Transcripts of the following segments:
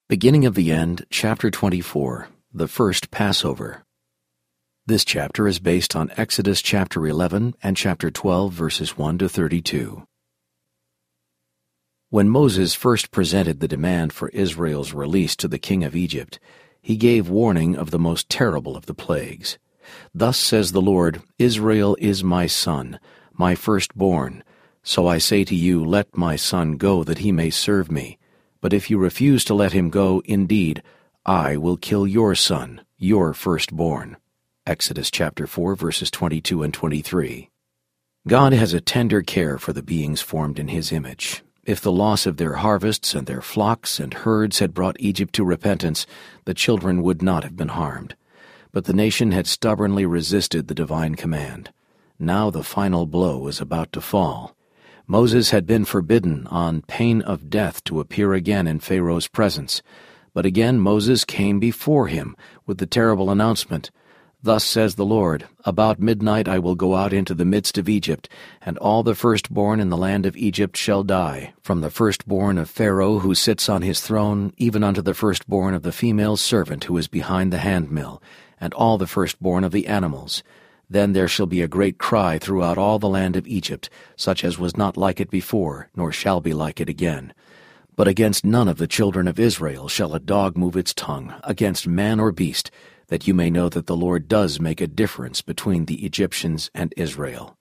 Beginning of the End, Chapter 24, the First Passover. This chapter is based on Exodus chapter 11 and chapter 12, verses 1 to 32. When Moses first presented the demand for Israel's release to the king of Egypt, he gave warning of the most terrible of the plagues. Thus says the Lord, Israel is my son, my firstborn. So I say to you, let my son go that he may serve me. But if you refuse to let him go, indeed, I will kill your son, your firstborn. Exodus chapter 4, verses 22 and 23. God has a tender care for the beings formed in his image. If the loss of their harvests and their flocks and herds had brought Egypt to repentance, the children would not have been harmed. But the nation had stubbornly resisted the divine command. Now the final blow is about to fall. Moses had been forbidden on pain of death to appear again in Pharaoh's presence. But again Moses came before him with the terrible announcement, Thus says the Lord, About midnight I will go out into the midst of Egypt, and all the firstborn in the land of Egypt shall die, from the firstborn of Pharaoh who sits on his throne, even unto the firstborn of the female servant who is behind the handmill, and all the firstborn of the animals. Then there shall be a great cry throughout all the land of Egypt, such as was not like it before, nor shall be like it again. But against none of the children of Israel shall a dog move its tongue, against man or beast, that you may know that the Lord does make a difference between the Egyptians and Israel.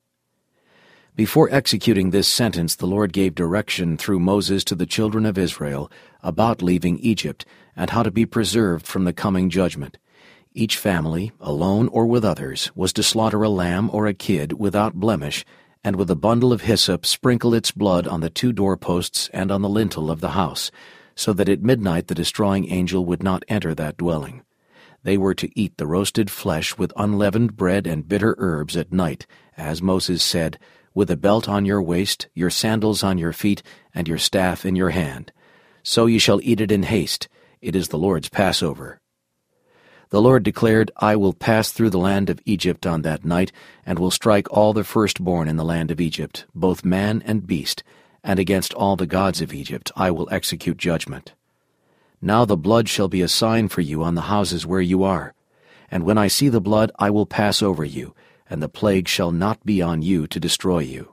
Before executing this sentence, the Lord gave direction through Moses to the children of Israel about leaving Egypt and how to be preserved from the coming judgment. Each family, alone or with others, was to slaughter a lamb or a kid without blemish, and with a bundle of hyssop sprinkle its blood on the 2 doorposts and on the lintel of the house, so that at midnight the destroying angel would not enter that dwelling. They were to eat the roasted flesh with unleavened bread and bitter herbs at night, as Moses said, with a belt on your waist, your sandals on your feet, and your staff in your hand. So you shall eat it in haste. It is the Lord's Passover. The Lord declared, I will pass through the land of Egypt on that night, and will strike all the firstborn in the land of Egypt, both man and beast, and against all the gods of Egypt I will execute judgment. Now the blood shall be a sign for you on the houses where you are. And when I see the blood, I will pass over you, and the plague shall not be on you to destroy you.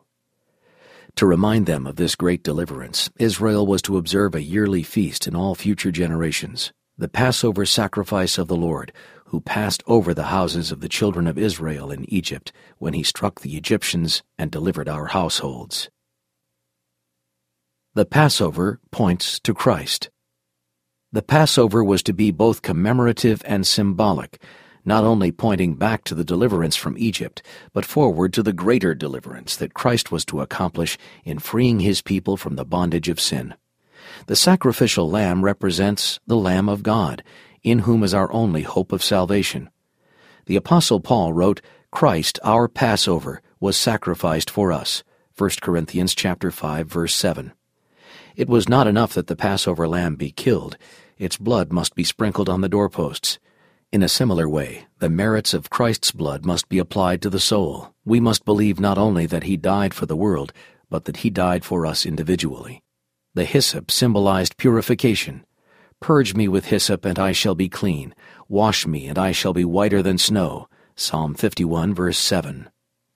To remind them of this great deliverance, Israel was to observe a yearly feast in all future generations, the Passover sacrifice of the Lord, who passed over the houses of the children of Israel in Egypt when he struck the Egyptians and delivered our households. The Passover points to Christ. The Passover was to be both commemorative and symbolic, not only pointing back to the deliverance from Egypt, but forward to the greater deliverance that Christ was to accomplish in freeing his people from the bondage of sin. The sacrificial lamb represents the Lamb of God, in whom is our only hope of salvation. The Apostle Paul wrote, Christ, our Passover, was sacrificed for us. 1 Corinthians chapter 5, verse 7. It was not enough that the Passover lamb be killed. Its blood must be sprinkled on the doorposts. In a similar way, the merits of Christ's blood must be applied to the soul. We must believe not only that he died for the world, but that he died for us individually. The hyssop symbolized purification. Purge me with hyssop, and I shall be clean. Wash me, and I shall be whiter than snow. Psalm 51, verse 7.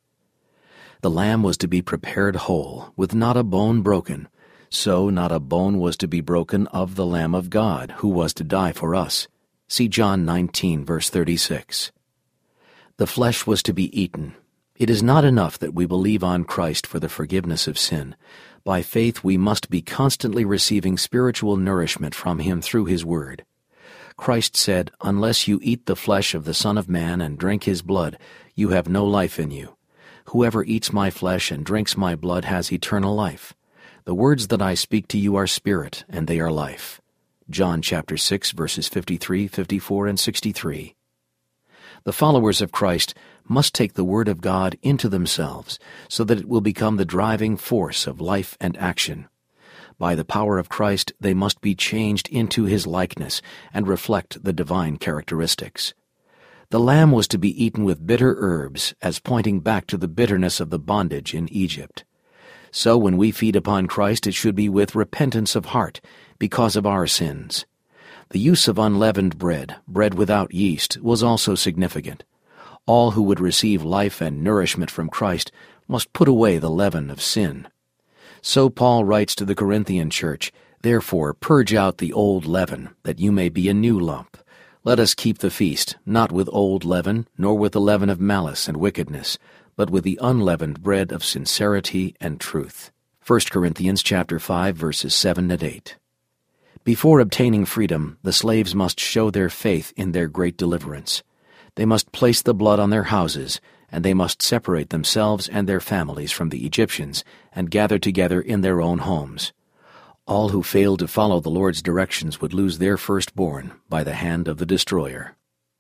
The lamb was to be prepared whole, with not a bone broken. So not a bone was to be broken of the Lamb of God, who was to die for us. See John 19, verse 36. The flesh was to be eaten. It is not enough that we believe on Christ for the forgiveness of sin. By faith we must be constantly receiving spiritual nourishment from him through his word. Christ said, Unless you eat the flesh of the Son of Man and drink his blood, you have no life in you. Whoever eats my flesh and drinks my blood has eternal life. The words that I speak to you are spirit, and they are life. John chapter 6, verses 53, 54, and 63. The followers of Christ must take the Word of God into themselves so that it will become the driving force of life and action. By the power of Christ, they must be changed into his likeness and reflect the divine characteristics. The lamb was to be eaten with bitter herbs, as pointing back to the bitterness of the bondage in Egypt. So when we feed upon Christ, it should be with repentance of heart, because of our sins. The use of unleavened bread, bread without yeast, was also significant. All who would receive life and nourishment from Christ must put away the leaven of sin. So Paul writes to the Corinthian church, "Therefore purge out the old leaven, that you may be a new lump. Let us keep the feast, not with old leaven, nor with the leaven of malice and wickedness, but with the unleavened bread of sincerity and truth." 1 Corinthians chapter 5, verses 7 and 8. Before obtaining freedom, the slaves must show their faith in their great deliverance. They must place the blood on their houses, and they must separate themselves and their families from the Egyptians and gather together in their own homes. All who failed to follow the Lord's directions would lose their firstborn by the hand of the destroyer.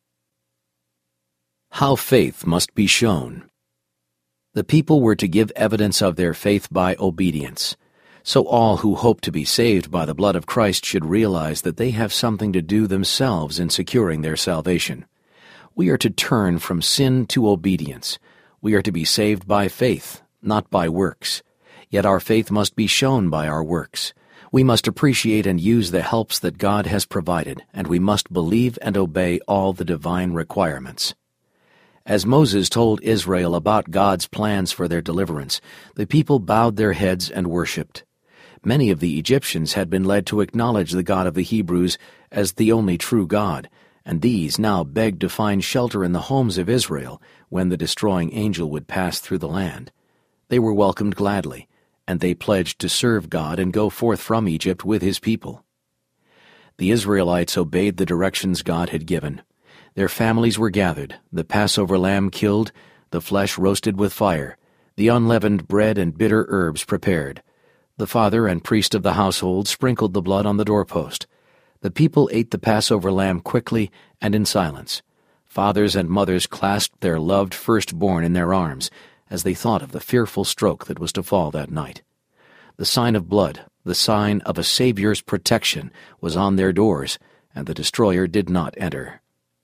How faith must be shown. The people were to give evidence of their faith by obedience. So all who hope to be saved by the blood of Christ should realize that they have something to do themselves in securing their salvation. We are to turn from sin to obedience. We are to be saved by faith, not by works. Yet our faith must be shown by our works. We must appreciate and use the helps that God has provided, and we must believe and obey all the divine requirements. As Moses told Israel about God's plans for their deliverance, the people bowed their heads and worshipped. Many of the Egyptians had been led to acknowledge the God of the Hebrews as the only true God, and these now begged to find shelter in the homes of Israel when the destroying angel would pass through the land. They were welcomed gladly, and they pledged to serve God and go forth from Egypt with his people. The Israelites obeyed the directions God had given. Their families were gathered, the Passover lamb killed, the flesh roasted with fire, the unleavened bread and bitter herbs prepared. The father and priest of the household sprinkled the blood on the doorpost. The people ate the Passover lamb quickly and in silence. Fathers and mothers clasped their loved firstborn in their arms as they thought of the fearful stroke that was to fall that night. The sign of blood, the sign of a Savior's protection, was on their doors, and the destroyer did not enter.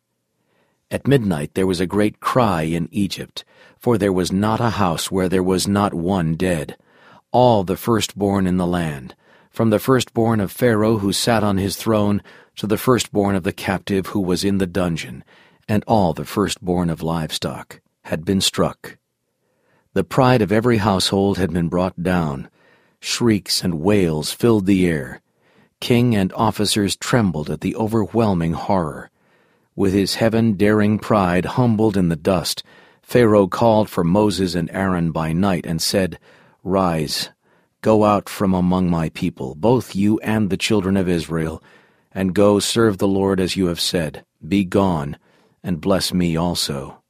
At midnight there was a great cry in Egypt, for there was not a house where there was not one dead. All the firstborn in the land, from the firstborn of Pharaoh who sat on his throne to the firstborn of the captive who was in the dungeon, and all the firstborn of livestock, had been struck. The pride of every household had been brought down. Shrieks and wails filled the air. King and officers trembled at the overwhelming horror. With his heaven-daring pride humbled in the dust, Pharaoh called for Moses and Aaron by night and said, "Rise, go out from among my people, both you and the children of Israel, and go serve the Lord as you have said. Be gone, and bless me also."